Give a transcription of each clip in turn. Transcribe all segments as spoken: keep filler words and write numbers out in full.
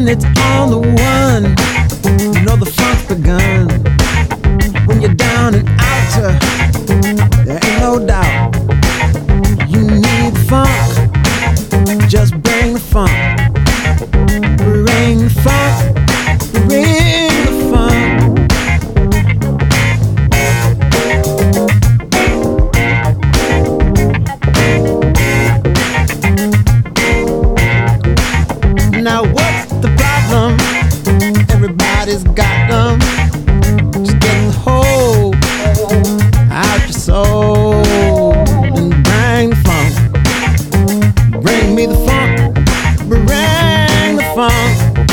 when it's on the one, you know the funk's begun. When you're down and outer, there ain't no doubt. You need the funk, just bring the funk. Bring the funk, bring the funk. Now what's the problem? Everybody's got them. Just get the whole out your soul and bring the funk. Bring me the funk. Bring the funk.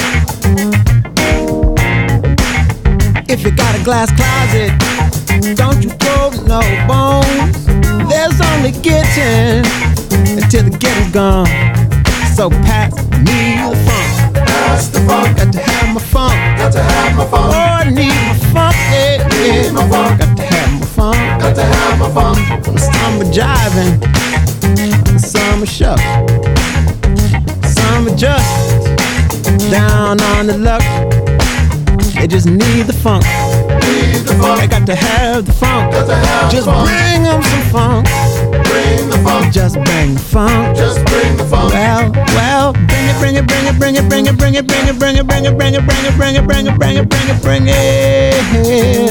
If you got a glass closet, don't you throw no bones. There's only getting until the getting's gone. So pass me the funk. Pass the funk. Got to have my funk. Got to have my funk. Oh, I need my funk. Yeah, Need yeah. my funk. Got to have my funk. Got to have my funk. Some are jiving, some are shucks, some are just down on the luck. They just need the funk. Need the funk. They got to have the funk. Got to have Just the funk. bring them some funk. Bring the funk. Just bring the funk. Just bring the funk. Well, well, bring it, bring it, bring it, bring it, bring it, bring it, bring it, bring it, bring it, bring it, bring it, bring it, bring it, bring it, bring it, bring it.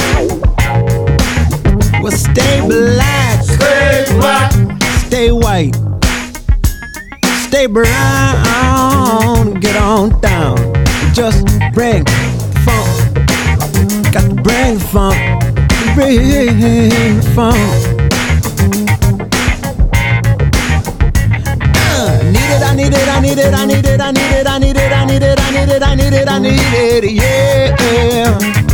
Well, stay black, Stay black. stay white, stay brown, get on down. Just bring the funk. Got to bring the funk. Bring the funk. Need it, I need it, I need it, I need it, I need it, I need it, I need it, I need it, I need it, I need it, yeah.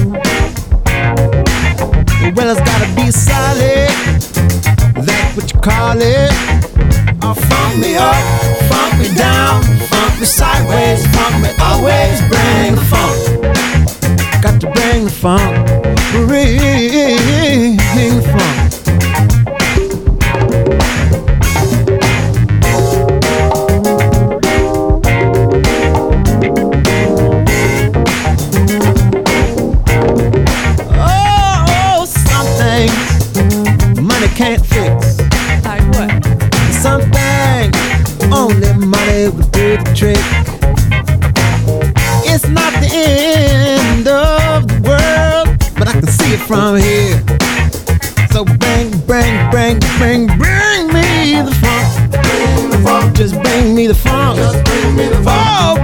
Well, it's gotta be solid, that's what you call it. Oh, funk me up, funk me down, funk me sideways, funk me always. Bring the funk, got to bring the funk, bring the funk. Can't fix. Like what? Something only money would do the trick. It's not the end of the world, but I can see it from here. So bring, bring, bring, bring, bring me the funk. Bring the funk. Just bring me the funk. Just bring me the funk. Oh,